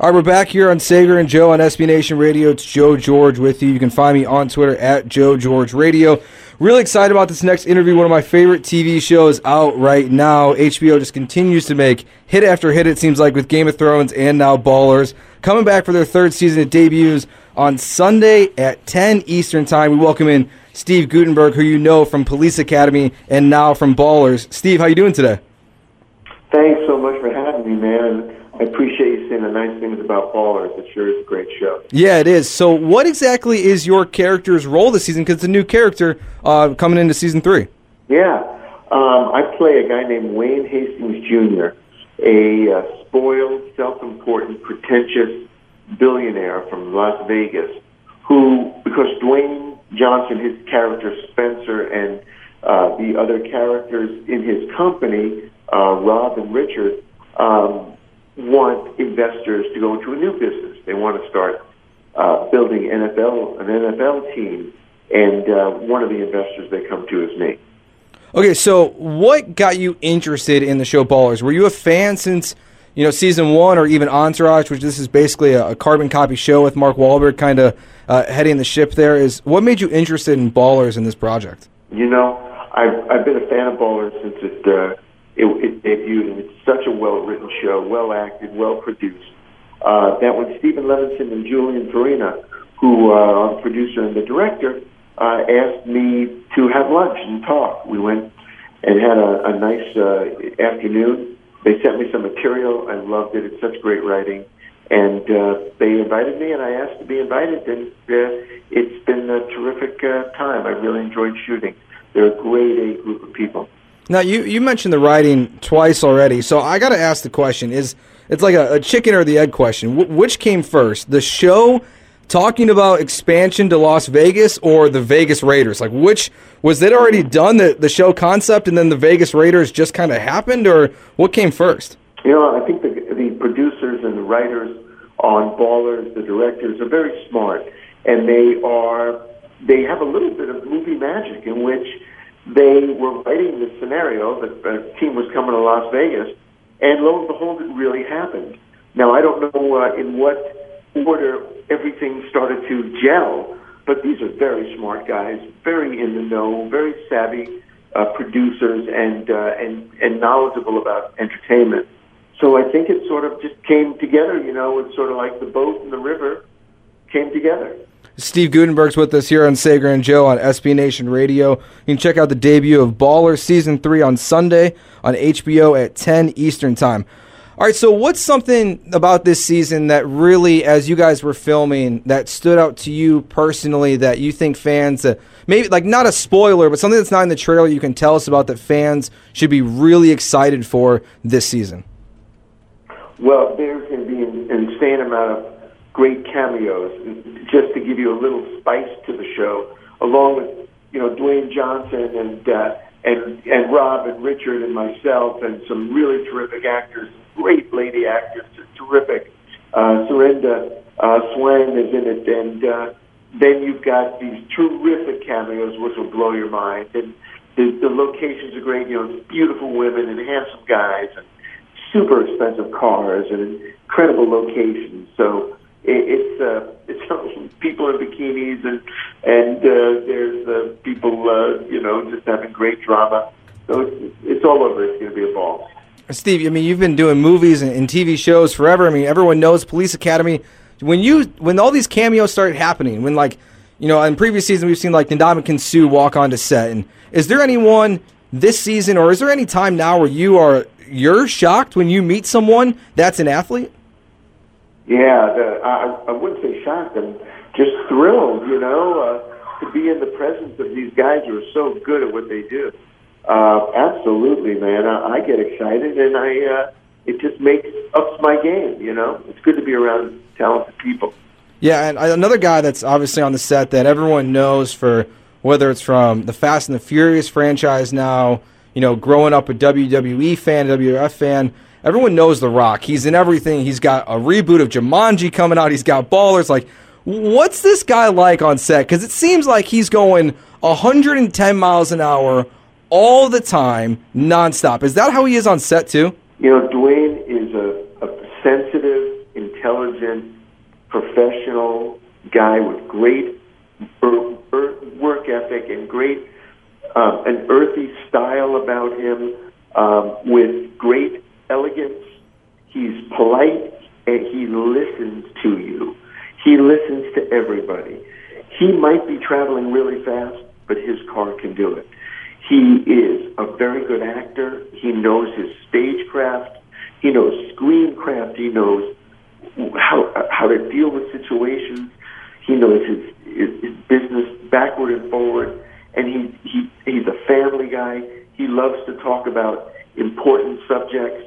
All right, we're back here on Sager and Joe on SB Nation Radio. It's Joe George with you. You can find me on Twitter at Joe George Radio. Really excited about this next interview. One of my favorite TV shows out right now. HBO just continues to make hit after hit, it seems like, with Game of Thrones and now Ballers. Coming back for their third season. It debuts on Sunday at 10 Eastern Time. We welcome in Steve Guttenberg, who you know from Police Academy and now from Ballers. Steve, how you doing today? Thanks so much for having me, man. I appreciate you saying the nice things about Ballers. It sure is a great show. Yeah, it is. So what exactly is your character's role this season? Because it's a new character coming into Season 3. Yeah. I play a guy named Wayne Hastings Jr., a spoiled, self-important, pretentious billionaire from Las Vegas who, because Dwayne Johnson, his character Spencer, and the other characters in his company, Rob and Richard, want investors to go into a new business. They want to start building an NFL team, and one of the investors they come to is me. Okay, so what got you interested in the show Ballers? Were you a fan since Season 1 or even Entourage, which this is basically a carbon copy show with Mark Wahlberg kind of heading the ship there? What made you interested in Ballers in this project? I've been a fan of Ballers since it debuted, and it's such a well-written show, well-acted, well-produced, that when Stephen Levinson and Julian Farina, who are the producer and the director, asked me to have lunch and talk. We went and had a nice afternoon. They sent me some material. I loved it. It's such great writing. And they invited me, and I asked to be invited, and it's been a terrific time. I really enjoyed shooting. They're a great group of people. Now, you mentioned the writing twice already, so I got to ask the question. It's like a chicken or the egg question. Which came first, the show talking about expansion to Las Vegas or the Vegas Raiders? Like, which, was it already done, the show concept, and then the Vegas Raiders just kind of happened, or what came first? I think the producers and the writers on Ballers, the directors, are very smart, and they have a little bit of movie magic in which they were writing this scenario that a team was coming to Las Vegas, and lo and behold, it really happened. Now, I don't know in what order everything started to gel, but these are very smart guys, very in the know, very savvy producers, and knowledgeable about entertainment. So I think it sort of just came together. It's sort of like the boat and the river came together. Steve Guttenberg's with us here on Sager and Joe on SB Nation Radio. You can check out the debut of Ballers Season 3 on Sunday on HBO at 10 Eastern Time. All right, so what's something about this season that really, as you guys were filming, that stood out to you personally that you think fans, maybe like not a spoiler, but something that's not in the trailer you can tell us about that fans should be really excited for this season? Well, there's going to be an insane amount of great cameos, just to give you a little spice to the show, along with Dwayne Johnson and Rob and Richard and myself and some really terrific actors, great lady actors, terrific. Serinda Swan is in it, and then you've got these terrific cameos which will blow your mind. And the locations are great. Beautiful women and handsome guys and super expensive cars and incredible locations. So it's people in bikinis and there's people just having great drama. So it's all over. It's going to be a ball. Steve, you've been doing movies and TV shows forever. Everyone knows Police Academy. When all these cameos started happening, when in previous seasons we've seen like Ndamukong Suh walk onto set, and is there anyone this season, or is there any time now where you're shocked when you meet someone that's an athlete? Yeah, I wouldn't say shocked. I'm just thrilled, to be in the presence of these guys who are so good at what they do. Absolutely, man. I get excited, and it just ups my game. It's good to be around talented people. Yeah, and another guy that's obviously on the set that everyone knows for whether it's from the Fast and the Furious franchise now, growing up a WWE fan, WWF fan. Everyone knows The Rock. He's in everything. He's got a reboot of Jumanji coming out. He's got Ballers. Like, what's this guy like on set? Because it seems like he's going 110 miles an hour all the time, nonstop. Is that how he is on set, too? Dwayne is a sensitive, intelligent intelligent, professional guy with great work ethic and great an earthy style about him, with great elegance. He's polite and he listens to you. He listens to everybody. He might be traveling really fast, but his car can do it. He is a very good actor. He knows his stagecraft. He knows screencraft. He knows how to deal with situations. He knows his business backward and forward. And he's a family guy. He loves to talk about important subjects.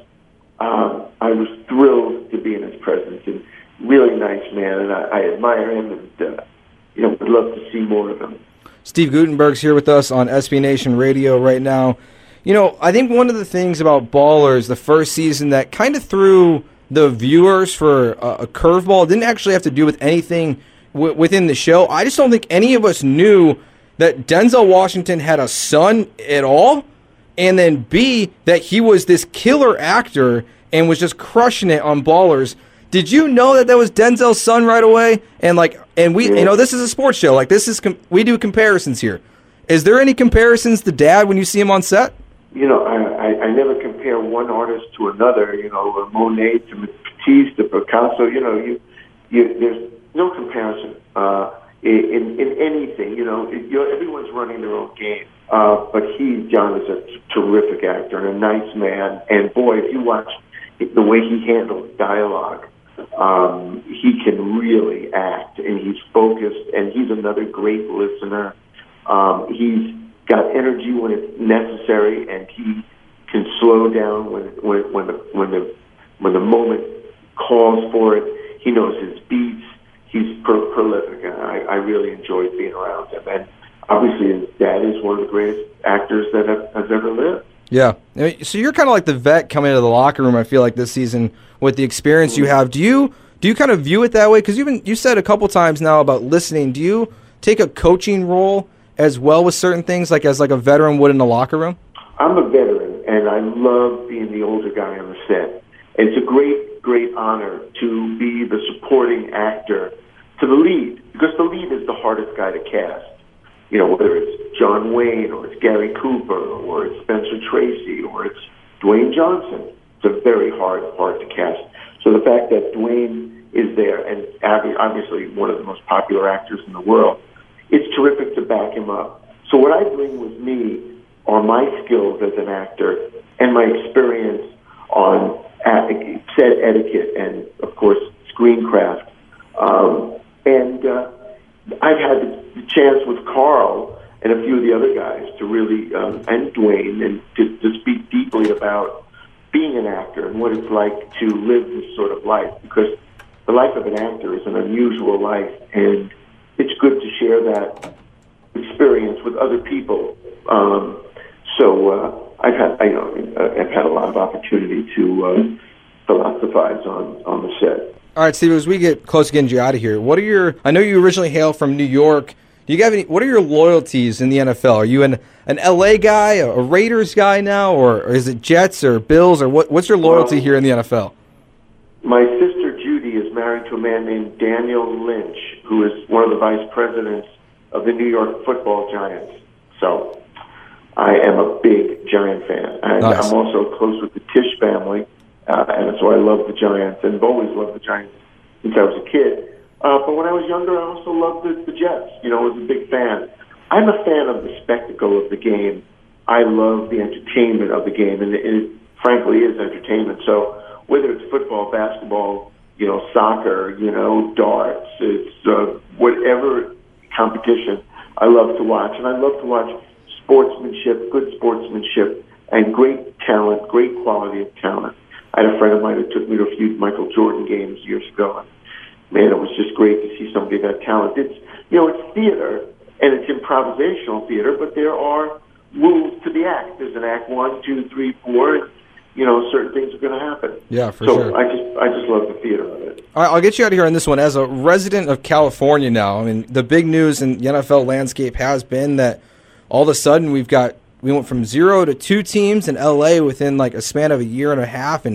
I was thrilled to be in his presence, and really nice man, and I admire him, and would love to see more of him. Steve Guttenberg's here with us on SB Nation Radio right now. I think one of the things about Ballers, the first season, that kind of threw the viewers for a curveball, didn't actually have to do with anything within the show. I just don't think any of us knew that Denzel Washington had a son at all, and then B, that he was this killer actor and was just crushing it on Ballers. Did you know that was Denzel's son right away? And we, this is a sports show. We do comparisons here. Is there any comparisons to Dad when you see him on set? I never compare one artist to another. Monet to Matisse to Picasso. There's no comparison in anything. Everyone's running their own game. But John is a terrific actor and a nice man. And boy, if you watch the way he handles dialogue, he can really act, and he's focused, and he's another great listener. He's got energy when it's necessary, and he can slow down when the moment calls for it. He knows his beats. He's prolific, and I really enjoyed being around him. And obviously, his dad is one of the greatest actors that has ever lived. Yeah. So you're kind of like the vet coming into the locker room, I feel like, this season with the experience you have. Do you kind of view it that way? Because you said a couple times now about listening. Do you take a coaching role as well with certain things, as a veteran would in the locker room? I'm a veteran, and I love being the older guy on the set. And it's a great, great honor to be the supporting actor to the lead, because the lead is the hardest guy to cast. Whether it's John Wayne or it's Gary Cooper or it's Spencer Tracy or it's Dwayne Johnson. It's a very hard part to cast. So the fact that Dwayne is there, and obviously one of the most popular actors in the world, it's terrific to back him up. So what I bring with me are my skills as an actor and my experience on set etiquette and, of course, screencraft. I've had the chance with Carl and a few of the other guys to really, and Dwayne, and to speak deeply about being an actor and what it's like to live this sort of life, because the life of an actor is an unusual life, and it's good to share that experience with other people. I've had a lot of opportunity to philosophize on the set. All right, Steve, as we get close to getting you out of here, I know you originally hail from New York. Do you have what are your loyalties in the NFL? Are you an LA guy, a Raiders guy now, or is it Jets or Bills, or what's your loyalty here in the NFL? My sister Judy is married to a man named Daniel Lynch, who is one of the vice presidents of the New York Football Giants. So I am a big Giant fan. Nice. I'm also close with the Tisch family. And so I love the Giants, and I've always loved the Giants since I was a kid. But when I was younger, I also loved the Jets. I was a big fan. I'm a fan of the spectacle of the game. I love the entertainment of the game, and it frankly is entertainment. So whether it's football, basketball, soccer, darts, it's whatever competition, I love to watch. And I love to watch sportsmanship, good sportsmanship, and great talent, great quality of talent. I had a friend of mine who took me to a few Michael Jordan games years ago. And man, it was just great to see somebody that talented. It's theater, and it's improvisational theater, but there are rules to the act. There's an act 1, 2, 3, 4, and, certain things are going to happen. Yeah, for sure. So I just love the theater of it. All right, I'll get you out of here on this one. As a resident of California now, I mean, the big news in the NFL landscape has been that all of a sudden we went from 0 to 2 teams in LA within a span of a year and a half, and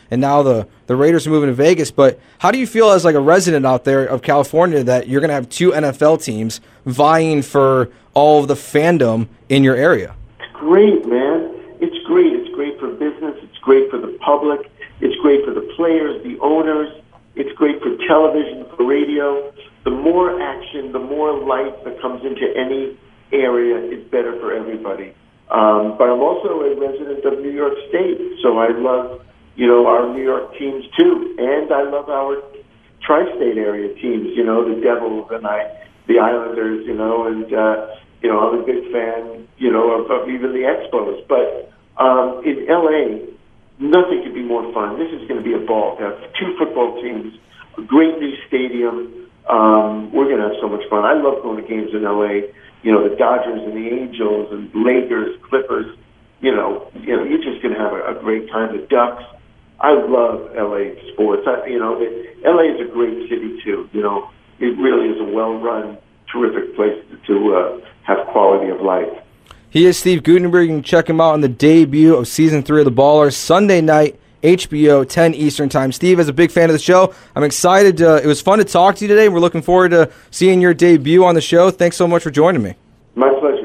and now the Raiders are moving to Vegas. But how do you feel as like a resident out there of California that you're going to have 2 NFL teams vying for all of the fandom in your area? It's great, man. It's great. It's great for business. It's great for the public. It's great for the players, the owners. It's great for television, for radio. The more action, the more life that comes into any area is better for everybody. But I'm also a resident of New York State, so I love, our New York teams too, and I love our tri-state area teams. The Devils and the Islanders. And I'm a big fan, of even the Expos. But in LA, nothing could be more fun. This is going to be a ball to have 2 football teams, a great new stadium. We're going to have so much fun. I love going to games in LA. The Dodgers and the Angels and Lakers, Clippers. You're just going to have a great time. The Ducks. I love LA sports. LA is a great city too. It really is a well-run, terrific place to have quality of life. He is Steve Guttenberg. You can check him out on the debut of Season 3 of The Ballers, Sunday night, HBO, 10 Eastern Time. Steve, as a big fan of the show, I'm excited. It was fun to talk to you today. We're looking forward to seeing your debut on the show. Thanks so much for joining me. My pleasure.